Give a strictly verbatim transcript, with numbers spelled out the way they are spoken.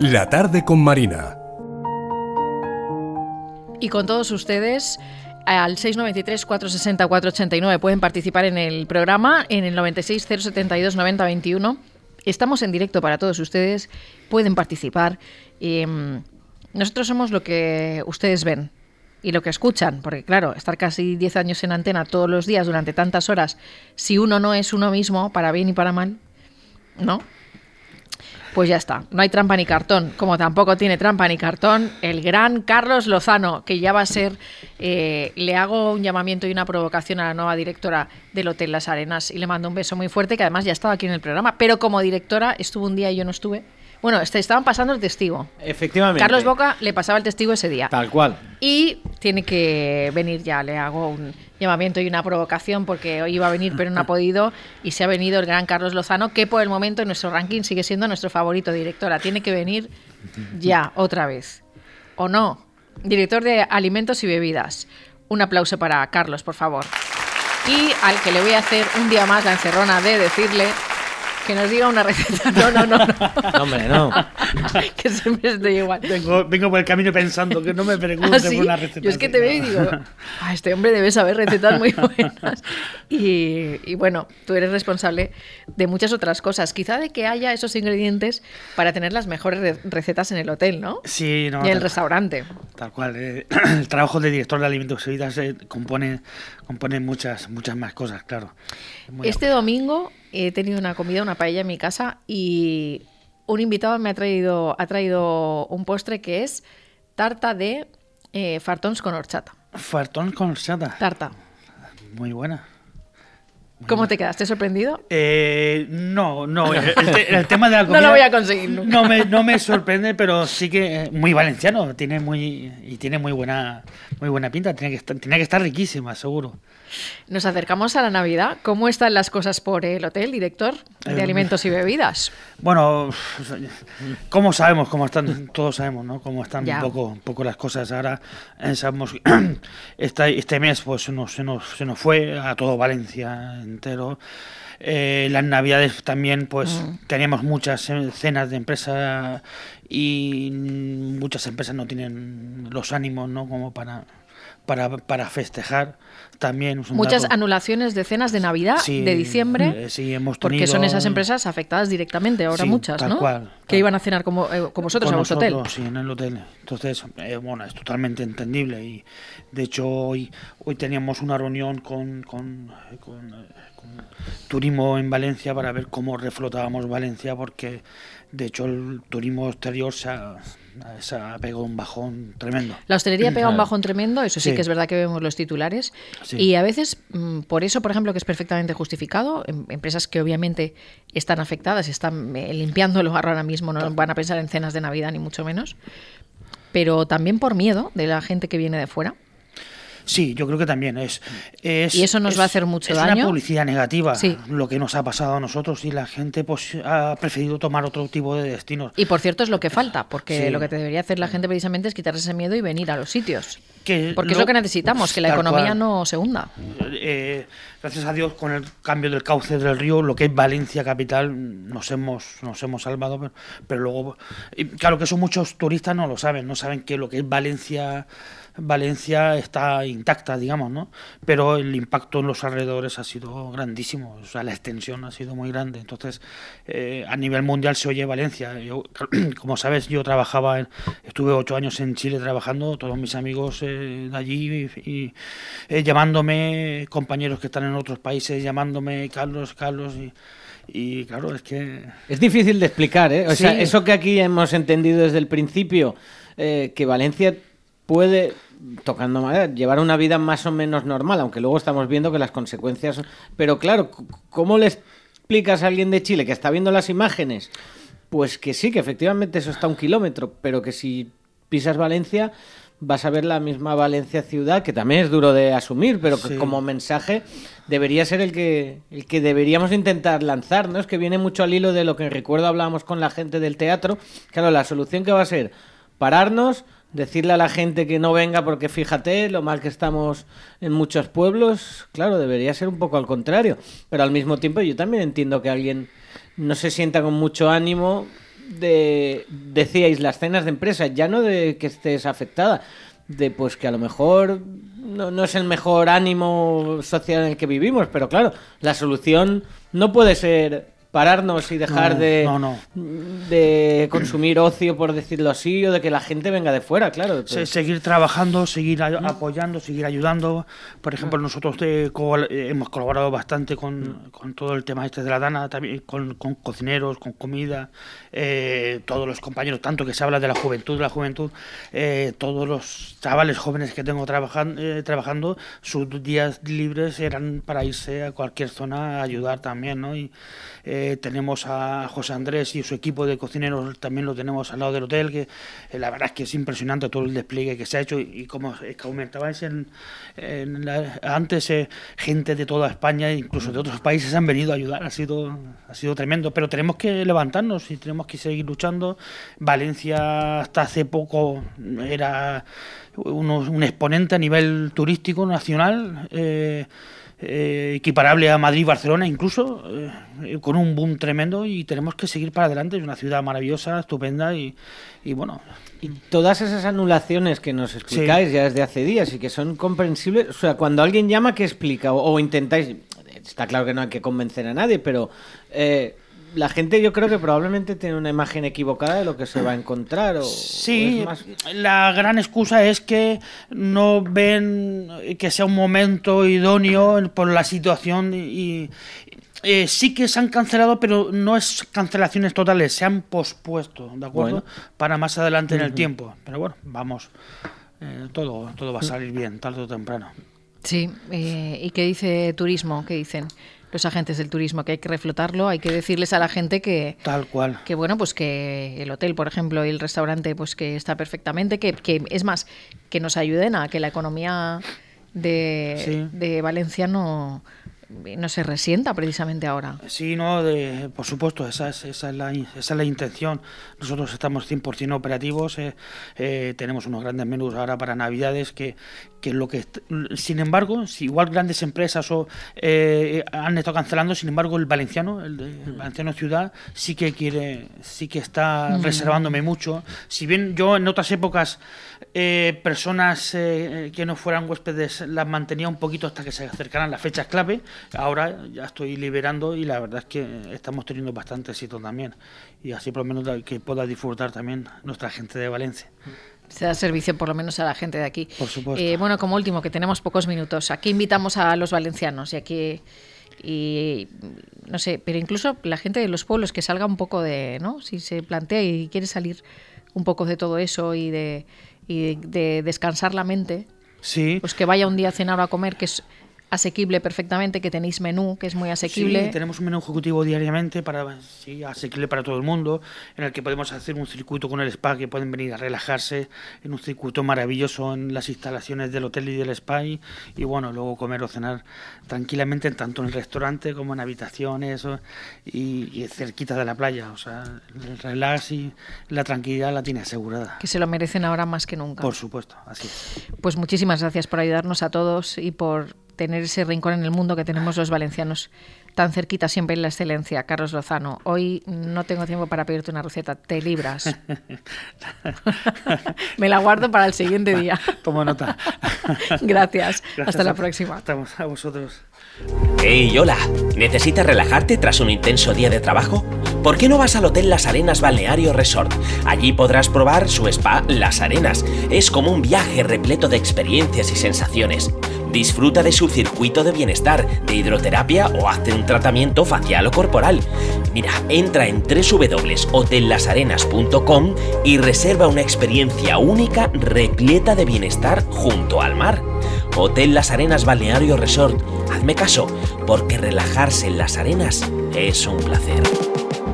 La tarde con Marina. Y con todos ustedes, al seis noventa y tres, cuatrocientos sesenta, cuatrocientos ochenta y nueve pueden participar en el programa, en el noventa y seis, cero setenta y dos, noventa veintiuno. Estamos en directo para todos ustedes, pueden participar. Y, um, nosotros somos lo que ustedes ven y lo que escuchan, porque claro, estar casi diez años en antena todos los días durante tantas horas, si uno no es uno mismo, para bien y para mal, ¿no? Pues ya está, no hay trampa ni cartón, como tampoco tiene trampa ni cartón el gran Carlos Lozano, que ya va a ser, eh, le hago un llamamiento y una provocación a la nueva directora del Hotel Las Arenas y le mando un beso muy fuerte, que además ya estaba aquí en el programa, pero como directora estuvo un día y yo no estuve. Bueno, estaban pasando el testigo. Efectivamente. Carlos Boca le pasaba el testigo ese día. Tal cual. Y tiene que venir ya, le hago un llamamiento y una provocación porque hoy iba a venir pero no ha podido y se ha venido el gran Carlos Lozano, que por el momento en nuestro ranking sigue siendo nuestro favorito directora. Tiene que venir ya, otra vez. ¿O no? Director de Alimentos y Bebidas. Un aplauso para Carlos, por favor. Y al que le voy a hacer un día más la encerrona de decirle que nos diga una receta. No, no, no. No, no hombre, no. Que siempre estoy igual. Vengo, vengo por el camino pensando que no me pregunte ¿Ah, sí? por una receta. Yo es que te veo y digo, ah, este hombre debe saber recetas muy buenas. Y, y bueno, tú eres responsable de muchas otras cosas. Quizá de que haya esos ingredientes para tener las mejores re- recetas en el hotel, ¿no? Sí, no. Y en el tal, restaurante. Tal cual. Eh, el trabajo de director de alimentos y bebidas eh, compone, compone muchas, muchas más cosas, claro. Este amplio. domingo he tenido una comida, una paella en mi casa y un invitado me ha traído, ha traído un postre que es tarta de eh, fartons con horchata. Fartón con horchata. Tarta. Muy buena. Muy ¿Cómo buena. te quedaste sorprendido? Eh, no, no. El, el, el tema de la comida no lo voy a conseguir nunca. No me, no me sorprende, pero sí que muy valenciano. Tiene muy y tiene muy buena, muy buena pinta. Tiene que estar, tiene que estar riquísima, seguro. Nos acercamos a la Navidad. ¿Cómo están las cosas por el hotel, director de Eh, Alimentos y Bebidas? Bueno, ¿cómo sabemos cómo están? Todos sabemos, ¿no? Cómo están Ya. un poco, un poco las cosas. Ahora eh, sabemos este, este mes pues se nos, se nos, se nos fue a todo Valencia entero. Eh, las Navidades también, pues Mm. teníamos muchas eh, cenas de empresa y muchas empresas no tienen los ánimos, ¿no? Como para para, para festejar también. Es un Muchas dato. anulaciones de cenas de Navidad, Sí, de diciembre, eh, sí, hemos porque tenido- son esas empresas afectadas directamente, ahora Sí, muchas, tal ¿no? cual, que tal- iban a cenar como, eh, con vosotros Con a vuestro hotel. nosotros, sí, en el hotel. Entonces, eh, bueno, es totalmente entendible. Y de hecho, hoy hoy teníamos una reunión con, con, con, eh, con Turismo en Valencia para ver cómo reflotábamos Valencia, porque de hecho el turismo exterior se ha, se ha pegado un bajón tremendo. La hostelería pega un Claro. bajón tremendo, eso sí, Sí. que es verdad que vemos los titulares. Sí. Y a veces, mm, por eso, por ejemplo, que es perfectamente justificado, em- empresas que obviamente están afectadas, están eh, limpiando el barro ahora mismo, no van a pensar en cenas de Navidad ni mucho menos, pero también por miedo de la gente que viene de fuera. Sí, yo creo que también es. es Y eso nos es- va a hacer mucho es daño. una publicidad negativa, Sí. lo que nos ha pasado a nosotros, y la gente pues ha preferido tomar otro tipo de destinos. Y por cierto es lo que falta, porque Sí. lo que te debería hacer la gente precisamente es quitarse ese miedo y venir a los sitios. Que Porque es lo que necesitamos, que la tal economía cual. no se hunda. Eh, gracias a Dios, con el cambio del cauce del río, lo que es Valencia capital, nos hemos nos hemos salvado, pero, pero luego, y claro que eso muchos turistas no lo saben, no saben que lo que es Valencia Valencia está intacta, digamos, ¿no? Pero el impacto en los alrededores ha sido grandísimo, o sea, la extensión ha sido muy grande. Entonces, eh, a nivel mundial se oye Valencia. Yo, como sabes, yo trabajaba, en- estuve ocho años en Chile trabajando, todos mis amigos eh, de allí y, y, eh, llamándome, compañeros que están en otros países, llamándome Carlos, Carlos y... Y claro, es que... Es difícil de explicar, ¿eh? O Sí. sea, eso que aquí hemos entendido desde el principio, eh, que Valencia puede, tocando madera, llevar una vida más o menos normal, aunque luego estamos viendo que las consecuencias... Pero claro, c- ¿cómo le explicas a alguien de Chile que está viendo las imágenes? Pues que sí, que efectivamente eso está a un kilómetro, pero que si pisas Valencia vas a ver la misma Valencia ciudad, que también es duro de asumir, pero que Sí. como mensaje debería ser el que el que deberíamos intentar lanzar, ¿no? Es que viene mucho al hilo de lo que recuerdo hablábamos con la gente del teatro. Claro, la solución que va a ser pararnos, decirle a la gente que no venga porque fíjate lo mal que estamos en muchos pueblos. Claro, debería ser un poco al contrario, pero al mismo tiempo yo también entiendo que alguien no se sienta con mucho ánimo de, decíais, las cenas de empresa, ya no de que estés afectada, de pues que a lo mejor no, no es el mejor ánimo social en el que vivimos, pero claro, la solución no puede ser pararnos y dejar no, de, no, no. de consumir ocio, por decirlo así, o de que la gente venga de fuera, claro. Se, seguir trabajando, seguir a, apoyando, seguir ayudando. Por ejemplo, nosotros te, co hemos colaborado bastante con, con todo el tema este de la Dana, también con, con cocineros, con comida, eh, todos los compañeros, tanto que se habla de la juventud, de la juventud, eh, todos los chavales jóvenes que tengo trabajan, eh, trabajando, sus días libres eran para irse a cualquier zona a ayudar también, ¿no? Y, eh, tenemos a José Andrés y su equipo de cocineros, también lo tenemos al lado del hotel, que eh, la verdad es que es impresionante todo el despliegue que se ha hecho, y, y como eh, comentabais en, en la, antes, eh, gente de toda España, incluso de otros países, han venido a ayudar, ha sido, ha sido tremendo, pero tenemos que levantarnos y tenemos que seguir luchando. Valencia hasta hace poco era uno, un exponente a nivel turístico nacional, eh, Eh, equiparable a Madrid, Barcelona incluso, eh, con un boom tremendo, y tenemos que seguir para adelante. Es una ciudad maravillosa, estupenda, y, y bueno. Y todas esas anulaciones que nos explicáis sí. ya desde hace días y que son comprensibles, o sea, cuando alguien llama, ¿qué explica? O, o intentáis, está claro que no hay que convencer a nadie, pero eh, la gente, yo creo que probablemente tiene una imagen equivocada de lo que se va a encontrar. O, sí, o es más... la gran excusa es que no ven que sea un momento idóneo por la situación, y eh, sí que se han cancelado, pero no es cancelaciones totales, se han pospuesto, ¿de acuerdo? Bueno. Para más adelante uh-huh. en el tiempo. Pero bueno, vamos, eh, todo, todo va a salir bien, tarde o temprano. Sí, eh, ¿y qué dice turismo? ¿Qué dicen los agentes del turismo? Que hay que reflotarlo, hay que decirles a la gente que tal cual, que bueno, pues que el hotel, por ejemplo, y el restaurante, pues que está perfectamente, que, que es más, que nos ayuden a que la economía de, sí. de Valencia no, no se resienta precisamente ahora. Sí, no, de, por supuesto, esa es, esa es la, esa es la intención. Nosotros estamos cien por cien operativos, eh, eh, tenemos unos grandes menús ahora para Navidades, que, que lo que, sin embargo, si igual grandes empresas o eh, han estado cancelando, sin embargo el valenciano, el, de, el valenciano ciudad, sí que quiere, sí que está mm. reservándome mucho. Si bien yo en otras épocas eh, personas eh, que no fueran huéspedes las mantenía un poquito hasta que se acercaran las fechas clave, ahora ya estoy liberando, y la verdad es que estamos teniendo bastante éxito también, y así por lo menos que pueda disfrutar también nuestra gente de Valencia. Se da servicio por lo menos a la gente de aquí. Por supuesto. Eh, bueno, como último, que tenemos pocos minutos, aquí invitamos a los valencianos y aquí, y no sé, pero incluso la gente de los pueblos que salga un poco de, ¿no? Si se plantea y quiere salir un poco de todo eso y de, y de, de descansar la mente, sí. Pues que vaya un día a cenar o a comer, que es asequible perfectamente, que tenéis menú, que es muy asequible. Sí, tenemos un menú ejecutivo diariamente, para sí, asequible para todo el mundo, en el que podemos hacer un circuito con el spa, que pueden venir a relajarse en un circuito maravilloso en las instalaciones del hotel y del spa, y, y bueno, luego comer o cenar tranquilamente, tanto en el restaurante como en habitaciones, o, y, y cerquita de la playa. O sea, el relax y la tranquilidad la tiene asegurada. Que se lo merecen ahora más que nunca. Por supuesto, así es. Pues muchísimas gracias por ayudarnos a todos y por tener ese rincón en el mundo que tenemos los valencianos tan cerquita siempre en la excelencia. Carlos Lozano, hoy no tengo tiempo para pedirte una receta, te libras. Me la guardo para el siguiente día. Tomo nota. Gracias. Gracias. Hasta la próxima. Estamos a vosotros. Hey, hola. ¿Necesitas relajarte tras un intenso día de trabajo? ¿Por qué no vas al Hotel Las Arenas Balneario Resort? Allí podrás probar su spa Las Arenas. Es como un viaje repleto de experiencias y sensaciones. Disfruta de su circuito de bienestar, de hidroterapia o hazte un tratamiento facial o corporal. Mira, entra en doble u doble u doble u punto hotel las arenas punto com y reserva una experiencia única repleta de bienestar junto al mar. Hotel Las Arenas Balneario Resort. Hazme caso, porque relajarse en las arenas es un placer.